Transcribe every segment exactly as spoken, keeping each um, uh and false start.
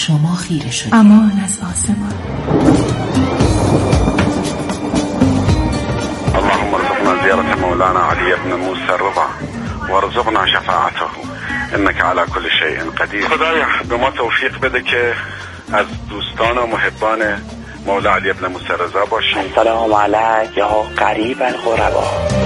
شما خیره شدید. امان از آسمان. اللهم ارزقنا زيارة مولانا علي بن موسى الرضا وارزقنا شفاعته انك على كل شيء قدیر. خدایا به ما توفیق بده که از دوستان و محبان مولا علی بن موسی الرضا باشیم. سلام علیک یا قریب الغربا.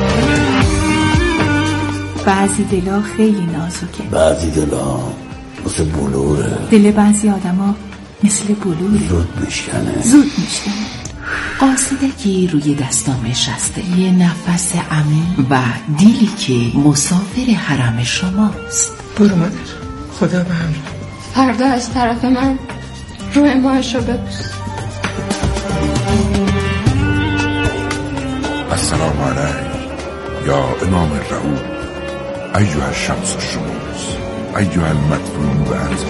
بعضی دلا خیلی نازکه، بعضی دلا مثل بلوره، دل بعضی آدما مثل بلوره، زود میشکنه زود میشکنه. قاصدکی روی دستام نشسته، یه نفس عمیق و دیلی که مسافر حرم شماست. برو مادر، خدا به همراه. فردا از طرف من روی ماهشو ببوس. السلام علیک یا امام الرعود ایها الشمس الشموس ایها المدفون بعد.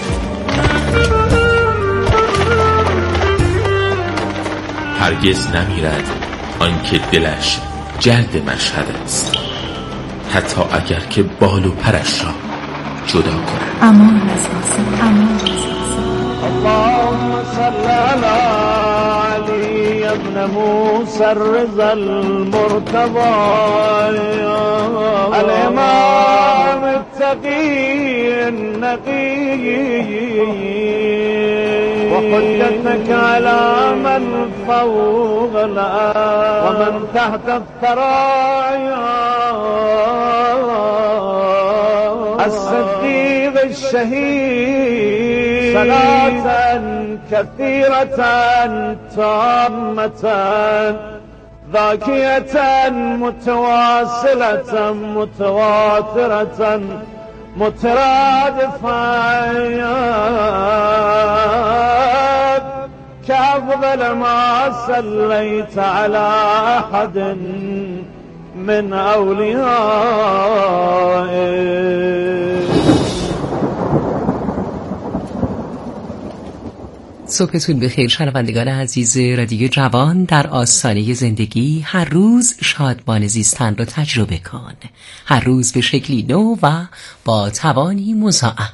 هرگز نمیرد آنکه دلش جلد مشهد است، حتی اگر که بال و پرش را جدا کند. امان از آسمان، امان از آسمان. اللهم صل علی علی ابن موسی الرضا المرتضی الامام التقی النقی وحجتك على من فوق الأرض ومن تحت الثرى الصديق الشهيد صلاة كثيرة تامة ذاكية متواصلة متواترة مترادفة كأفضل ما صليت على أحد من أوليائك. صبحتون بخیر شنوندگان عزیز رادیو جوان. در آستانه زندگی هر روز شادمان زیستن رو تجربه کن، هر روز به شکلی نو و با توانی مضاعف.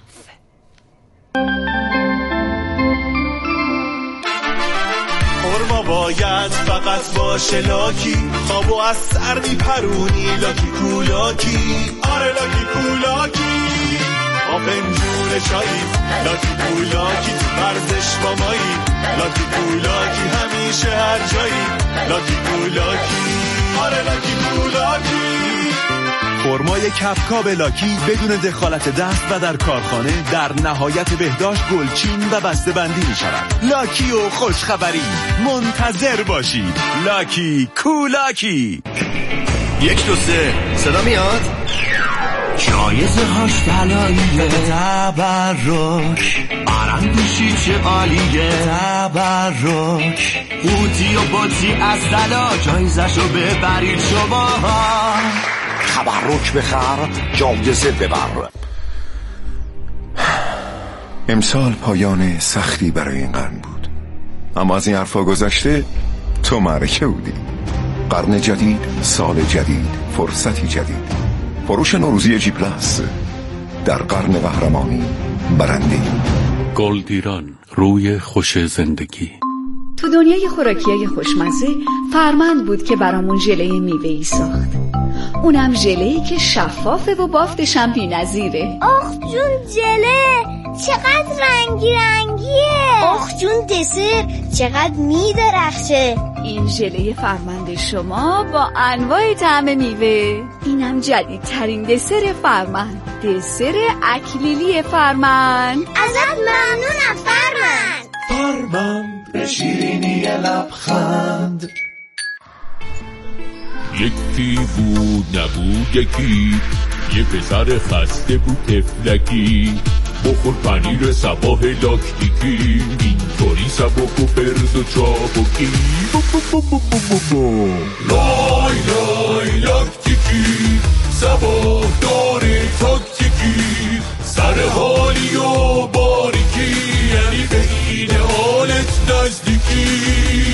خورما باید فقط باشه لاکی، خوابو از سر میپرونی لاکی کولاکی. آره لاکی کولاکی با پنجون چایی، لاکی کولاکی تو ورزش با مایی، لاکی کولاکی همیشه هر جایی، لاکی کولاکی. آره لاکی کولاکی. خرمای کفکاب لاکی بدون دخالت دست و در کارخانه در نهایت بهداشت گلچین و بسته بندی می شود. لاکی و خوشخبری منتظر باشید. لاکی کولاکی. یک دو سه صدا میاد؟ جایزه هاش بلاییه، تبرک آرندوشی چه عالیه، تبرک بوتی و باتی از دلا، جایزه شو ببرید شما. تبرک بخر جایزه ببر. امسال پایان سختی برای این قرن بود، اما از این حرفا گذشته تو معرکه بودی. قرن جدید، سال جدید، فرصتی جدید. فروش نوروزی جی پلاس در قرن قهرمانی برنده. گلدیران، روی خوش زندگی. تو دنیای خوراکیای خوشمزه فرمند بود که برامون ژله میوه‌ای ساخت. اونم ژله‌ای که شفافه و بافتش هم بی‌نظیره. آخ جون ژله چقدر رنگی رنگیه. آخ جون دسر چقدر میدرخشه. این ژله فرمند شما با انواع طعم میوه. اینم جدیدترین دسر فرمند، دسر اکلیلی فرمند. ازت ممنونم فرمند. فرمند به شیرینی لبخند. یکی بود نبود یکی، یه پسر خسته بود تفلکی، بخور پنیر صباح لاکتیکی، اینطوری سبک و فرز و چابکی. بو بو بو بو بو بو بو. لای لای لاکتیکی، صباح داره تاکتیکی، سر حالی و باریکی، یعنی به این حالت نزدیکی.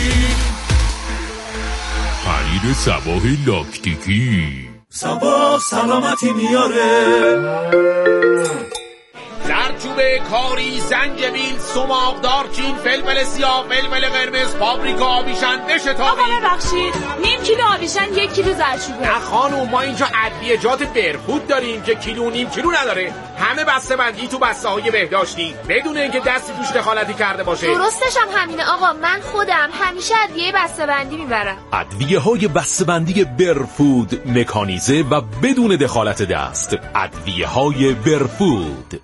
پنیر صباح لاکتیکی، صباح سلامتی میاره. زرچوب چوبه، کاری، زنجبیل، سماق، دارچین، فلفل سیاه، فلفل قرمز، پاپریکا، آبیشن بشتابید. آقا ببخشید، نیم کیلو آبیشن یک کیلو زردچوبه. نه خانوم، ما اینجا ادویه‌جات برفود داریم که کیلو نیم کیلو نداره. همه بسته بندی تو بسته های بهداشتی بدون اینکه دستی توش دخالتی کرده باشه. درستش هم همینه آقا، من خودم همیشه ادویه بسته بندی میبرم. ادویه های بسته بندی برفود، مکانیزه و بدون دخالت دست. ادویه های برفود.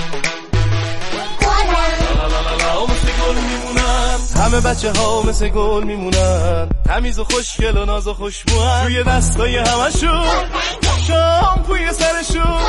همه بچه ها مثل گل میمونن، تمیز و خوشگل و ناز و خوشبوان، روی دستای همشون شامپوی سرشون.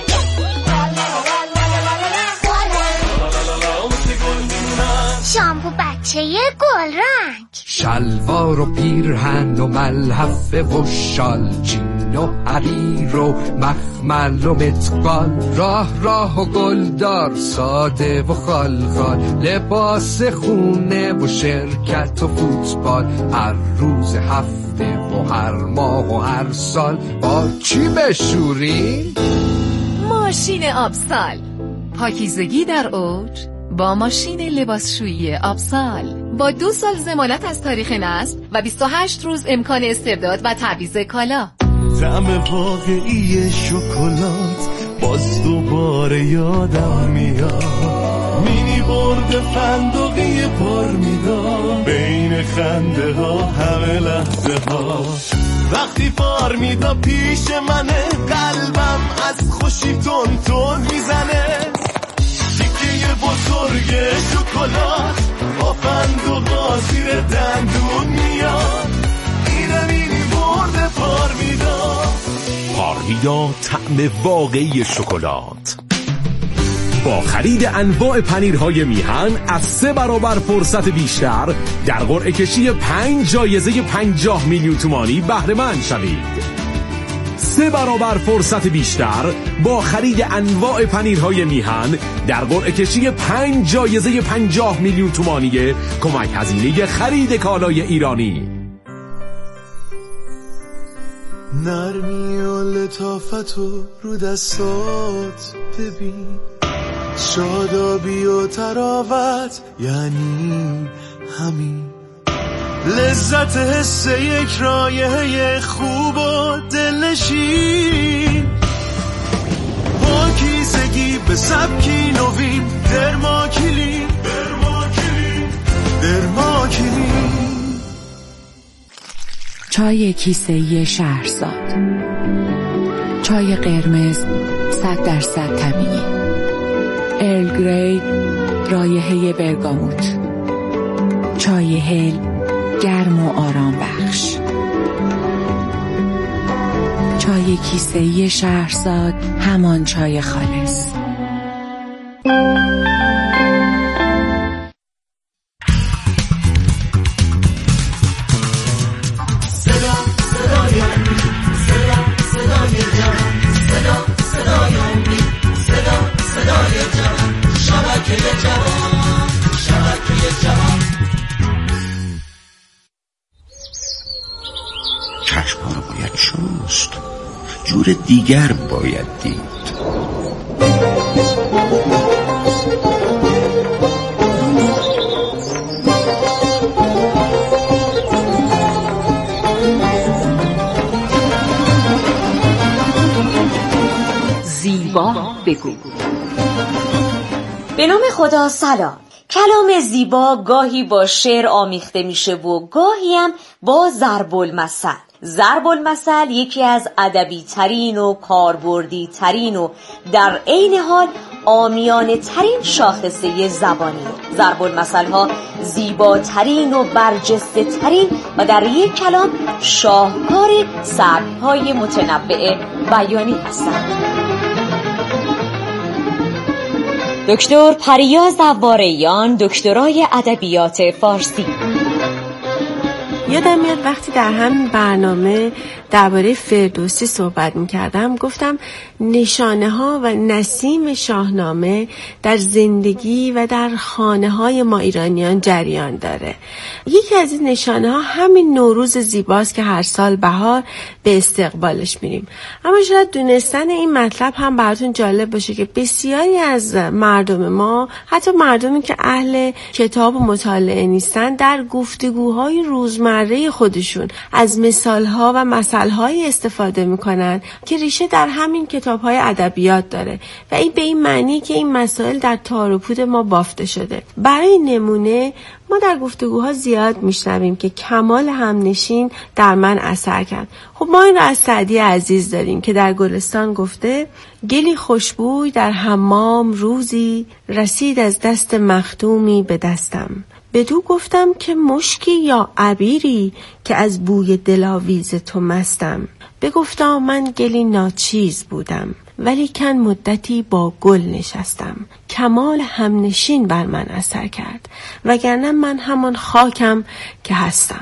شامپو بچه گل رنگ، شلوار و پیرهن و ملحفه و شال، جین و حریر و مخمل و متقال، راه راه و گلدار، ساده و خالخال، لباس خونه و شرکت و فوتبال، هر روز هفته و هر ماه و هر سال. با چی بشوری؟ ماشین آبسال، پاکیزگی در اوج با ماشین لباسشویی آبسال، با دو سال ضمانت از تاریخ نصب و بیست و هشت روز امکان استرداد و تعویض کالا. طعم واقعی شکلات باز دوباره یادم میاد، مینی برد فندقی پارمیدان، بین خنده ها همه لحظه ها، وقتی پارمیدا پیش منه، قلبم از خوشی تون تون میزنه، تیکه بزرگ شکلات با فندقا زیر دندون میاد، اینه مینی برد پارمیدا. پارمیدا، طعم واقعی شکلات. با خرید انواع پنیرهای میهن از سه برابر فرصت بیشتر در قرعه کشی پنج جایزه پنجاه میلیون تومانی بهره مند شوید. سه برابر فرصت بیشتر با خرید انواع پنیرهای میهن در قرعه کشی پنج جایزه پنجاه میلیون تومانی کمک هزینه خرید کالای ایرانی. نرمی و لطافت و رو دستات ببین، شادابی و تراوت یعنی همین، لذت حس یک رایحه خوب و دلنشین، پاکیزگی به سبکی نوین، درماکلین درماکلین درماکلین. چای کیسه‌ای شهرزاد، چای قرمز صد درصد طبیعی، ارل گری رایحه برگاموت، چای هل گرم و آرام بخش. چای کیسه‌ای شهرزاد، همان چای خالص. چشم‌ها رو باید شست، جور دیگر باید دید. زیبا بگو. به نام خدا سلام. کلام زیبا گاهی با شعر آمیخته میشه و گاهی هم با ضرب المثل. ضرب المثل یکی از ادبی ترین و کاربردی ترین و در عین حال عامیانه ترین شاخصه زبانی. ضرب المثل ها زیباترین و برجسته ترین و در یک کلام شاهکار سبک های متنوع بیانی هستند. دکتر پریاز دواریان، دکترای ادبیات فارسی. یادم میاد وقتی در همین برنامه درباره فردوسی صحبت میکردم گفتم نشانه ها و نسیم شاهنامه در زندگی و در خانه های ما ایرانیان جریان داره. یکی از این نشانه ها همین نوروز زیباست که هر سال بهار به استقبالش میریم. اما شاید دونستن این مطلب هم براتون جالب باشه که بسیاری از مردم ما، حتی مردمی که اهل کتاب و مطالعه نیستن، در گفتگوهای روزمره خودشون از مثالها و مثلهایی استفاده میکنن که ریشه در همین کتابهای ادبیات داره و این به این معنی که این مسائل در تار و پود ما بافته شده. برای نمونه ما در گفتگوها زیاد میشنویم که کمال همنشین در من اثر کرد. خب ما این را از سعدی عزیز داریم که در گلستان گفته: گلی خوشبوی در حمام روزی، رسید از دست مخدومی به دستم. بدو گفتم که مشکی یا عبیری، که از بوی دلاویز تو مستم. بگفتا من گلی ناچیز بودم، ولی کن مدتی با گل نشستم. کمال همنشین بر من اثر کرد، وگرنه من همان خاکم که هستم.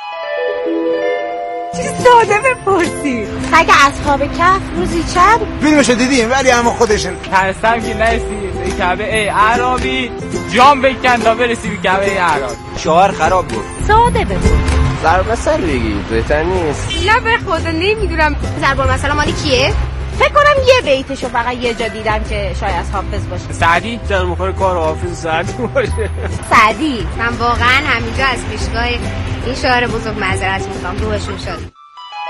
چیز ساده بپرسی. خگ اصحاب کهف روزی چند؟ فیلمشو دیدیم ولی اما خودشن. ترسم که نرسی به کعبه ای عربی، جام بکن تا برسی به کعبه ای عربی. شوهر خراب بود. ساده بپرس. ضرب مثل بگی بهتر نیست. نه به خدا نمیدونم ضرب مثلا مالی کیه؟ فکر کنم یه بیتشو فقط یه جا دیدم که شاید از حافظ باشه. سعدی در مخور کار حافظ سعدی باشه. سعدی من واقعا همینجا از پیشگاه این شاعر بزرگ معذرت میخوام، روحشون شد.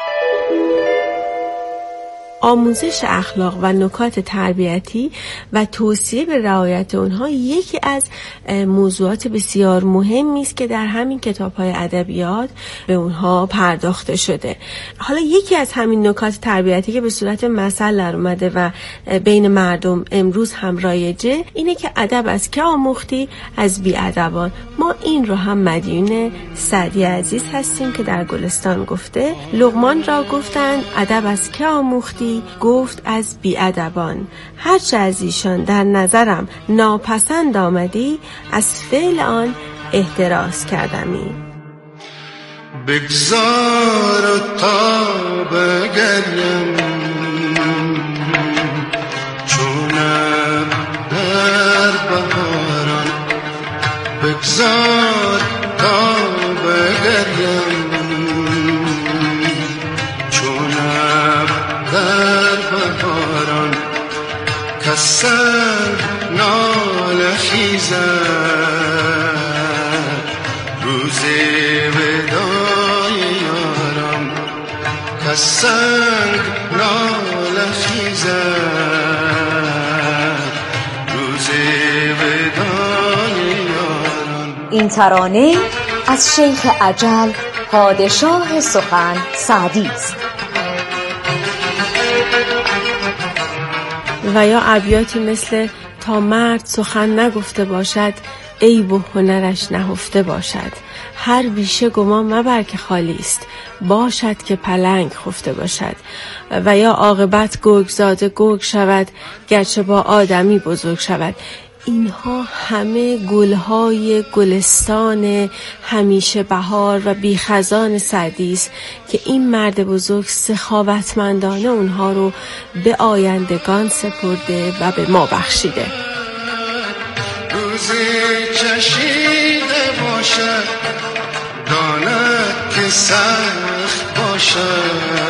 آموزش اخلاق و نکات تربیتی و توصیه به رعایت اونها یکی از موضوعات بسیار مهمی است که در همین کتاب‌های ادبیات به اونها پرداخته شده. حالا یکی از همین نکات تربیتی که به صورت مثل در اومده و بین مردم امروز هم رایجه اینه که ادب از که آموختی از بی‌ادبان. ما این رو هم مدیون سعدی عزیز هستیم که در گلستان گفته: لقمان را گفتند ادب از که آموختی؟ گفت از بی‌ادبان. هرچه از ایشان در نظرم ناپسند آمدی، از فعل آن احتراز کردمی. بگذار تا بگریم چونم در بهاران، بگذار تا بگریم چونم در بهاران، کسر ناله خیزد روز ودای یارم، کسنگ ناله خیزد روز ودای یارم. این ترانه از شیخ اجل پادشاه سخن سعدی است. و یا ابیاتی مثل تا مرد سخن نگفته باشد، عیب و هنرش نهفته باشد. هر بیشه گمان مبر که خالی است، باشد که پلنگ خفته باشد. و یا عاقبت گرگزاده گرگ شود، گرچه با آدمی بزرگ شود. اینها همه گلهای گلستان همیشه بهار و بیخزان سعدی است که این مرد بزرگ سخاوتمندانه اونها رو به آیندگان سپرده و به ما بخشیده. روزی چشیده باشد داند که سخت باشد،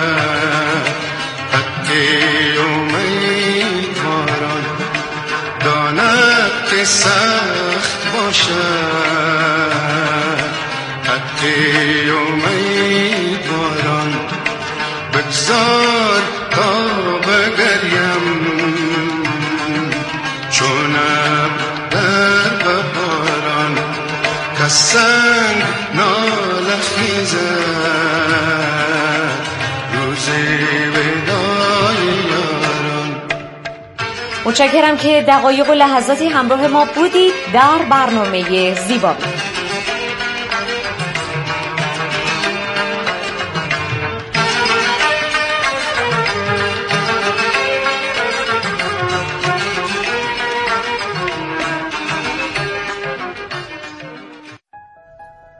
حقی امیدواران داند که سخت باشد، حقی امیدواران. بگذار تا بگریم چونم در بهاران، کسنگ ناله خیزد روز ودای یاران. متشکرم که دقایق و لحظاتی همراه ما بودید در برنامه زیبابی.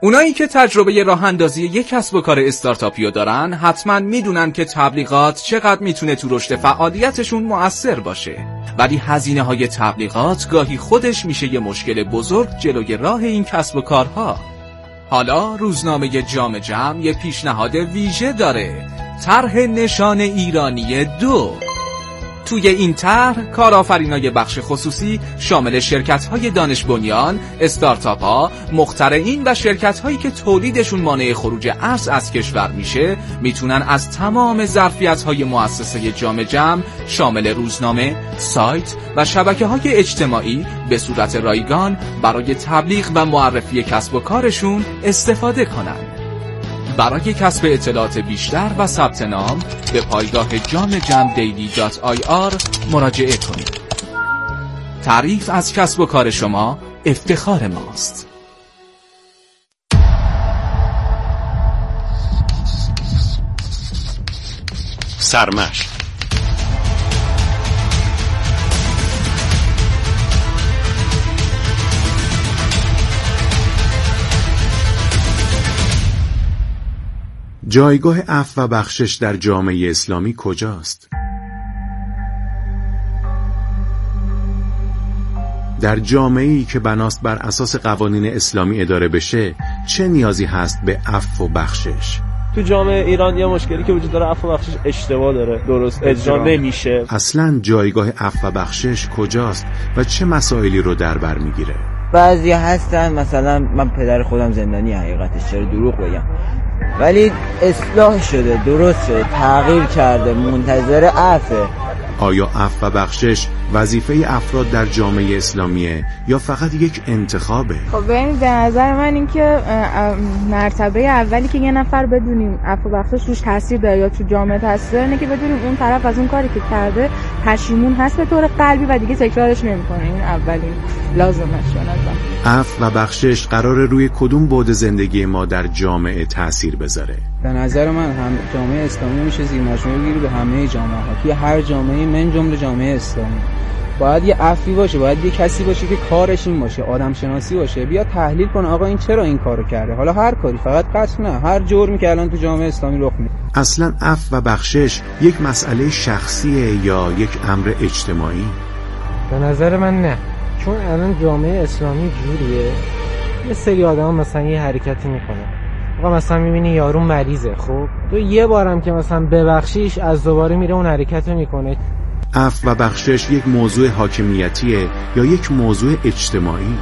اونایی که تجربه راه اندازی یک کسب و کار استارتاپی رو دارن حتما میدونن که تبلیغات چقدر میتونه تو رشد فعالیتشون مؤثر باشه، ولی هزینه های تبلیغات گاهی خودش میشه یه مشکل بزرگ جلوی راه این کسب و کارها. حالا روزنامه جام جم یه پیشنهاد ویژه داره، طرح نشان ایرانی دو. توی این طرح کارآفرینای بخش خصوصی شامل شرکت‌های دانش بنیان، استارتاپ‌ها، مخترعین و شرکت‌هایی که تولیدشون مانع خروج ارز از کشور میشه میتونن از تمام ظرفیت‌های مؤسسه جام جم شامل روزنامه، سایت و شبکه‌های اجتماعی به صورت رایگان برای تبلیغ و معرفی کسب و کارشون استفاده کنن. برای کسب اطلاعات بیشتر و ثبت نام به پایگاه جام جم دیلی دات آی آر مراجعه کنید. تعریف از کسب و کار شما افتخار ماست. سرمشق. جایگاه عفو و بخشش در جامعه اسلامی کجاست؟ در جامعه‌ای که بناست بر اساس قوانین اسلامی اداره بشه، چه نیازی هست به عفو و بخشش؟ تو جامعه ایران یه مشکلی که وجود داره، عفو و بخشش اشتباه داره، درست اجرا نمیشه. اصلاً جایگاه عفو و بخشش کجاست و چه مسائلی رو در بر میگیره؟ بعضی هستن مثلا من پدر خودم زندانی، حقیقتش چرا دروغ بگم، ولی اصلاح شده، درست شده، تغییر کرده، منتظر عفو. آیا عفو و بخشش وظیفه افراد در جامعه اسلامیه یا فقط یک انتخابه؟ خب ببینید، به نظر من این که مرتبه اولی که یه نفر بدونیم عفو و بخشش روش تاثیر داره یا تو جامعه تاثیر داره، اینه که بدونیم اون طرف از اون کاری که کرده پشیمون هست به طور قلبی و دیگه تکرارش نمی‌کنه. این اولین لازمش به نظر. عفو و بخشش قراره روی کدوم بعد زندگی ما در جامعه تاثیر بذاره؟ به نظر من هم جامعه اسلامی میشه زیر مجموعه بگیری به همه جامعه‌ها. توی هر جامعه من جمله جامعه اسلامی باید یه عفوی باشه، باید یه کسی باشه که کارش این باشه، آدم شناسی باشه، بیا تحلیل کنه آقا این چرا این کارو کرده. حالا هر کاری، فقط قتل نه، هر جرمی که الان تو جامعه اسلامی رخ میده. اصلا عفو و بخشش یک مسئله شخصیه یا یک امر اجتماعی؟ به نظر من نه، چون الان جامعه اسلامی جوریه یه سری آدم مثلا یه حرکتی میکنه، آقا مثلا میبینی یارو مریضه، خب تو یه بارم که مثلا ببخشیش از دوباره میره اون حرکتو میکنه. عفو و بخشش یک موضوع حاکمیتیه یا یک موضوع اجتماعی؟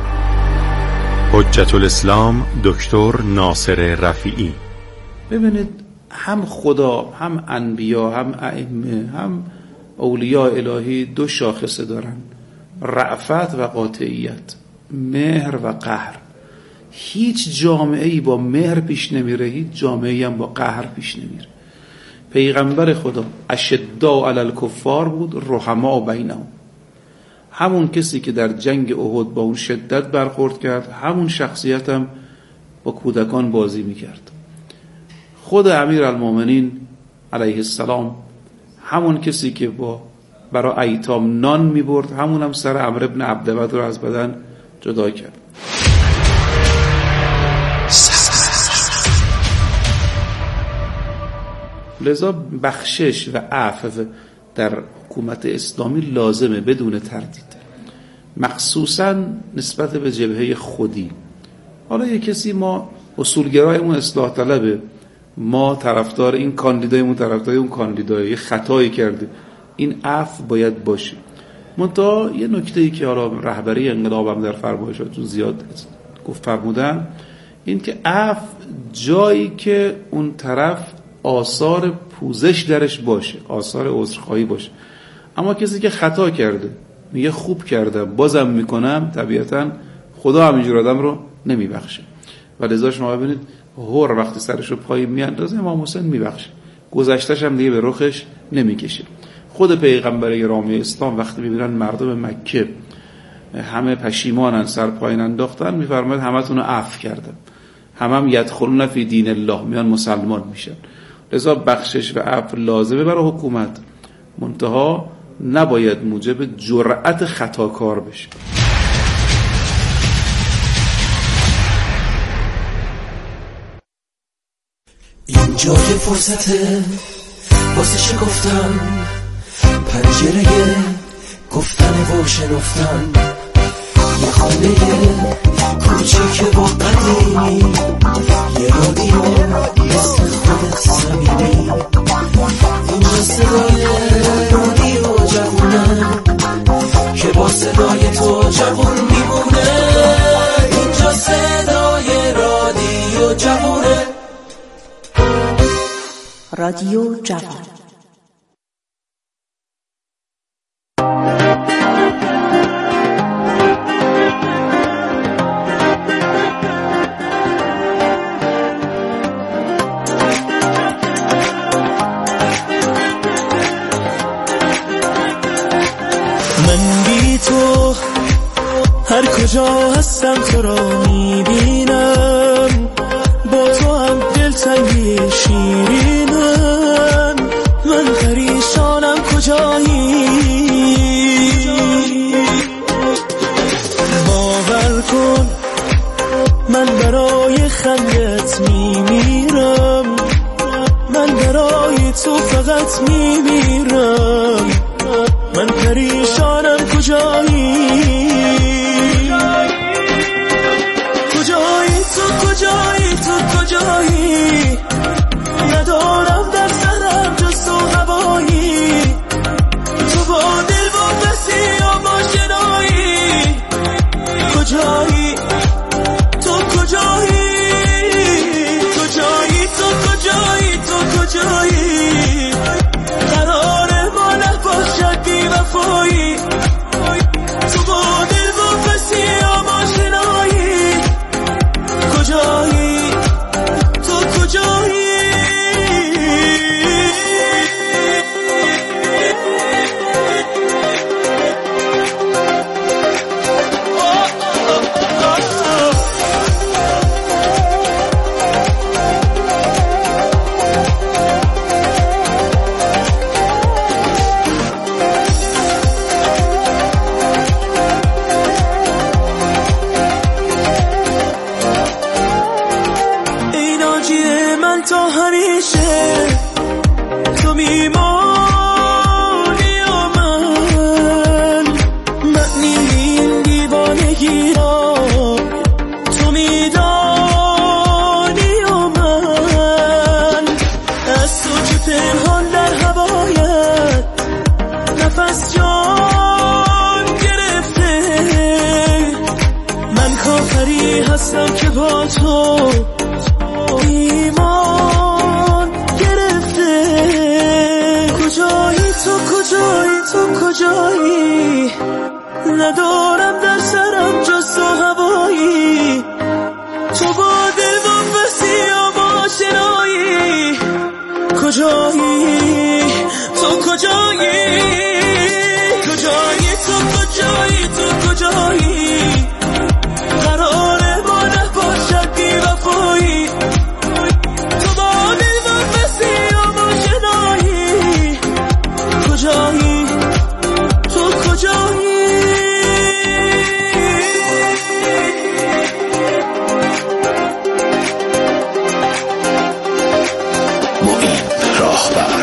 حجت الاسلام دکتر ناصر رفیعی. ببینید، هم خدا، هم انبیا، هم ائمه، هم اولیاء الهی دو شاخصه دارن، رأفت و قاطعیت، مهر و قهر. هیچ جامعه‌ای با مهر پیش نمیره، هیچ جامعه‌ای هم با قهر پیش نمیره. پیغمبر خدا اشداء علی الکفار بود، رحماء بینهم. همون کسی که در جنگ احد با اون شدت برخورد کرد، همون شخصیت هم با کودکان بازی میکرد. خود امیرالمومنین علیه السلام همون کسی که با برای ایتام نان میبرد، همون هم سر عمرو بن عبدود رو از بدن جدا کرد. لذا بخشش و عفو در حکومت اسلامی لازمه بدون تردید، مخصوصا نسبت به جبهه خودی. حالا یک کسی ما اصولگرایمون اصلاح طلبه، ما طرفدار این کاندیدایمون طرفدار اون کاندیدای، یه خطایی کرده، این عفو باید باشه. منتها یه نکته‌ای که حالا رهبری انقلابم در فرمایشاتون زیاد گفت فرمودن، این که عفو جایی که اون طرف آثار پوزش درش باشه، آثار عذرخواهی باشه. اما کسی که خطا کرده میگه خوب کردم بازم میکنم، طبیعتا خدا همینجور آدم رو نمیبخشه. و لذا شما ببینید هر وقتی سرش رو پایین میاندازه امام حسین میبخشه، گذشتهش هم دیگه به رخش نمیکشه. خود پیغمبر گرامی اسلام وقتی میبینن مردم مکه همه پشیمانن، سر پایین انداختن، میفرماید همتون رو عفو کردم، همه هم یدخلون فی دین الله، میان مسلمان میشن. لذا بخشش و عفو لازمه برای حکومت، منتها نباید موجب جرأت خطاکار بشه. جای فرصته واسه چه گفتم، پنجره گفتن و شنفتن، یه خانه کوچیک با قدیمی، یه رادیو مثل خودت صمیمی. اینجا صدای رادیو جوونه که با صدای تو جوون میمونه. اینجا صدای رادیو جوونه. رادیو جوان. هر کجا هستم تو را میبینم، با تو هم دلتنگی شیرینم. من پریشانم کجایی، باور کن من برای خندت میمیرم، من برای تو فقط میمیرم. من پریشانم کجایی، کجایی تو، کجایی تو، کجایی؟ ندارم در سرم جز تو هوایی، تو با دل و بسیار آشنایی. کجایی تو، کجایی؟ کجایی تو، کجایی تو، کجایی؟ قرار ما نباشد بی وفایی، تو با دل و بسیار آشنایی. کجایی تو، کجایی؟ هستم که با تو ایمان گرفته. کجایی تو، کجایی تو، کجایی؟ ندارم در سرم جز تو هوایی، تو با دل و بسیار آشنایی. کجایی تو، کجایی؟ کجایی تو، کجایی تو، کجایی؟ قرار ما نباشد بی وفایی، تو با دل و بسیار آشنایی. کجایی تو، کجایی؟ معین راهبر.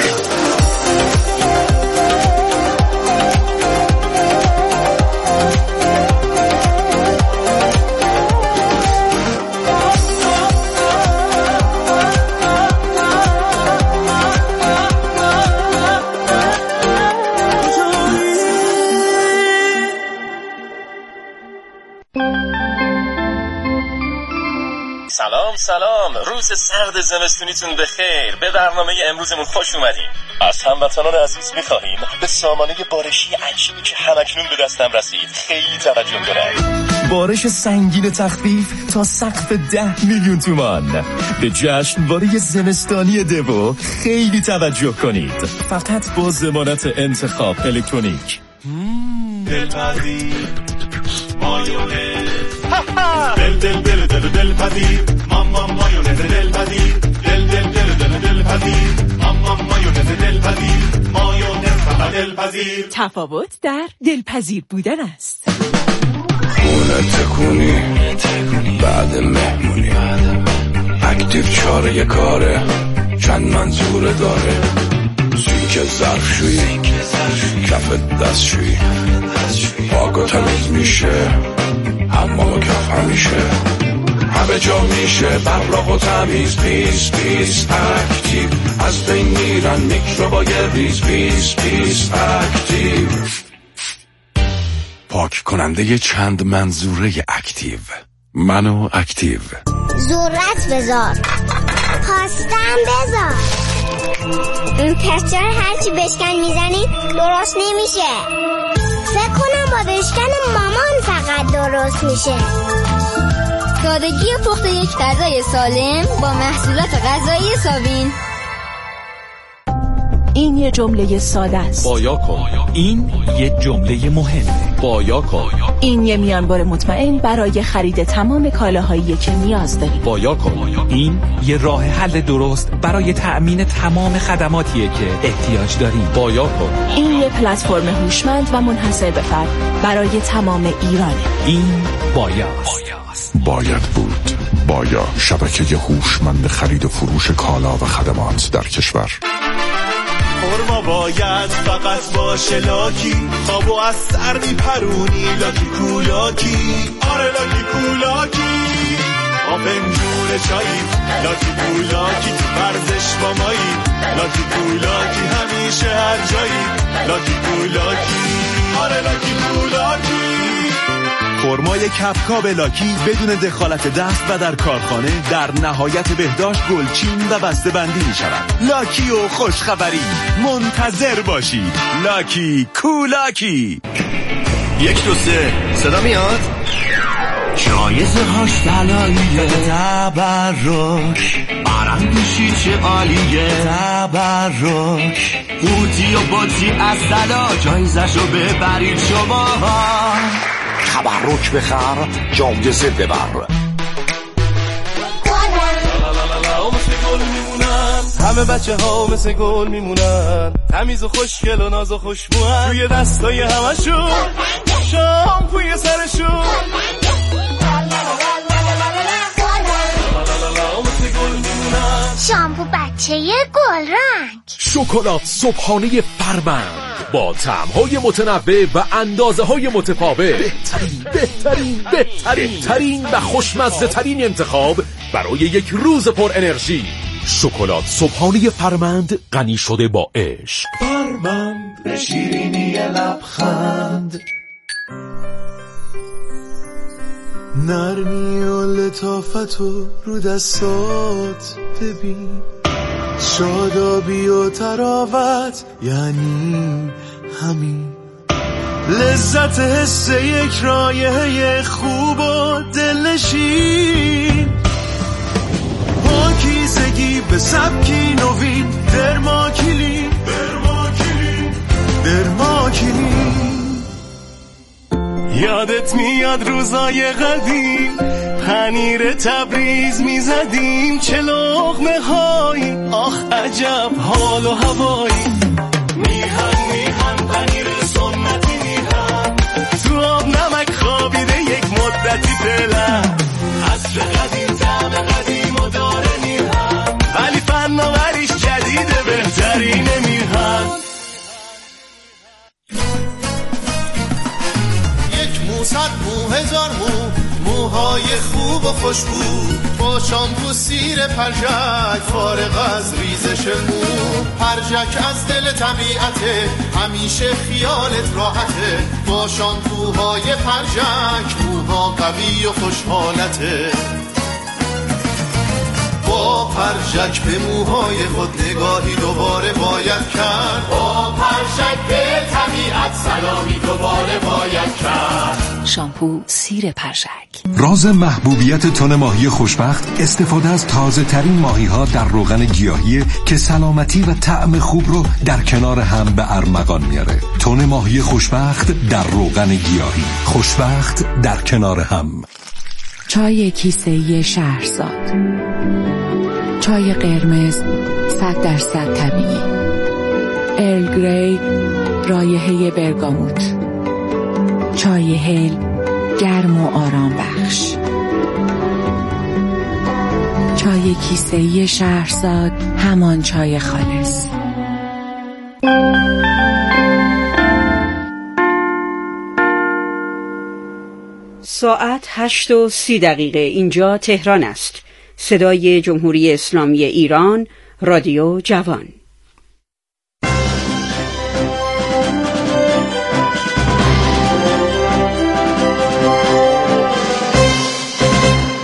سلام سلام، روز سرد زمستونیتون بخیر. به برنامه امروزمون خوش اومدین. از هموطنان عزیز میخواهیم به سامانه بارشی عجیبی که همکنون به دستم رسید خیلی توجه کنید. بارش سنگین تخفیف تا سقف ده میلیون تومان. به جشنواره زمستانی دیو خیلی توجه کنید. فقط با ضمانت انتخاب الکترونیک. دلپذیر مایونز، دل دل دل دل دلپذیر، ماما مایونز دلپذیر، دل دل دل دل دلپذیر، ماما مایونز دلپذیر، مایونز فقط دلپذیر. تفاوت در دلپذیر بودن است. خونه تکونی بعد مهمونی، اکتیو چاره کاره، چند منظوره داره، سینک ظرفشویی، کف دستشویی، پاک و تمیز میشه، حمام و کف همیشه، همه جا میشه براق و تمیز. پیس پیس اکتیو، از بین میرن میکروبای ریز. پیس پیس اکتیو، پاک کننده چند منظوره اکتیو. منو اکتیو. ذرت بذار، پاستم بذار. پس چرا هرچی بشکن میزنی درست نمیشه؟ فکر کنم با بشکن مامان فقط درست میشه. سادگی پخت یک غذای سالم با محصولات غذایی ساوین. این یه جمله ساده است. بایا کن. این یه جمله مهمه. بایا کن. این یه میانبر مطمئن برای خرید تمام کالاهایی که نیاز داری. بایا کن. این یه راه حل درست برای تأمین تمام خدماتیه که احتیاج داریم. بایا کن. این یه پلتفرم هوشمند و منحصر به فرد برای تمام ایرانه. این بایاست. باید بود. بایا، شبکه هوشمند خرید و فروش کالا و خدمات در کشور. خورما باید فقط باشه لاکی، خوابو از سر میپرونی لاکی کولاکی. آره لاکی کولاکی، ما پنجور چایی لاکی کولاکی، تو ورزش با مایی لاکی کولاکی، همیشه هر جایی لاکی کولاکی. آره لاکی کولاکی. خرمای کپکاب لاکی بدون دخالت دست و در کارخانه در نهایت بهداشت گلچین و بسته بندی می شود. لاکی و خوشخبری منتظر باشید. لاکی کولاکی. یک دو سه صدا میاد؟ جایزه هاش طلاییه، تبرک برم پیشی چه عالیه، تبرک قوطی و باطی از صدا، جایزشو ببرید شما. تبرک بخر، جایزه ببر. همه بچه ها مثل گل میمونن، تمیز و خوشگل و ناز و خوشبوان، توی دستای همشون شامپوی سرشون. شامپو بچه گل رنگ. شکلات صبحانه فرمند با طعم‌های متنوع و اندازه‌های متفاوت. بهترین بهترین بهترین بهترین و خوشمزه ترین انتخاب برای یک روز پر انرژی. شکلات صبحانه فرمند غنی شده با عشق. فرمند به شیرینی لبخند، نرمی و لطافت و رو دستات ببین، شادابی و تراوت یعنی همین، لذت حس یک رایحه خوب و دلنشین، پاکیزگی به سبکی نوین، درماکلین درماکلین درماکلین. یادت میاد روزای قدیم پنیر تبریز میزدیم، چه لقمه هایی آخ عجب حال و هوایی. میهن میهن پنیر سنتی میهن، تو آب نمک خوابیده یک مدتی فعلا، عصر قدیم طعم قدیم و داره میهن، ولی فناوریش جدیده بهترینه میهن. صد مو هزار مو، موهای خوب و خوشبو، با شامپو سیر پرژک فارغ از ریزش مو. پرژک از دل طبیعته، همیشه خیالت راحته، با شامپوهای پرژک موها قوی و خوشحالته. با پرژک به موهای خود نگاهی دوباره باید کرد، با پرژک به طبیعت سلامی دوباره باید کرد. شامپو سیر پرژک. راز محبوبیت تن ماهی خوشبخت استفاده از تازه ترین ماهی ها در روغن گیاهی که سلامتی و طعم خوب رو در کنار هم به ارمغان میاره. تن ماهی خوشبخت در روغن گیاهی، خوشبخت در کنار هم. چای کیسه‌ای شهرزاد، چای قرمز صد درصد طبیعی، ارل گری رایحه برگاموت، چای هل گرم و آرام بخش، چای کیسه‌ای شهرزاد، همان چای خالص. ساعت هشت و سی دقیقه. اینجا تهران است. صدای جمهوری اسلامی ایران، رادیو جوان.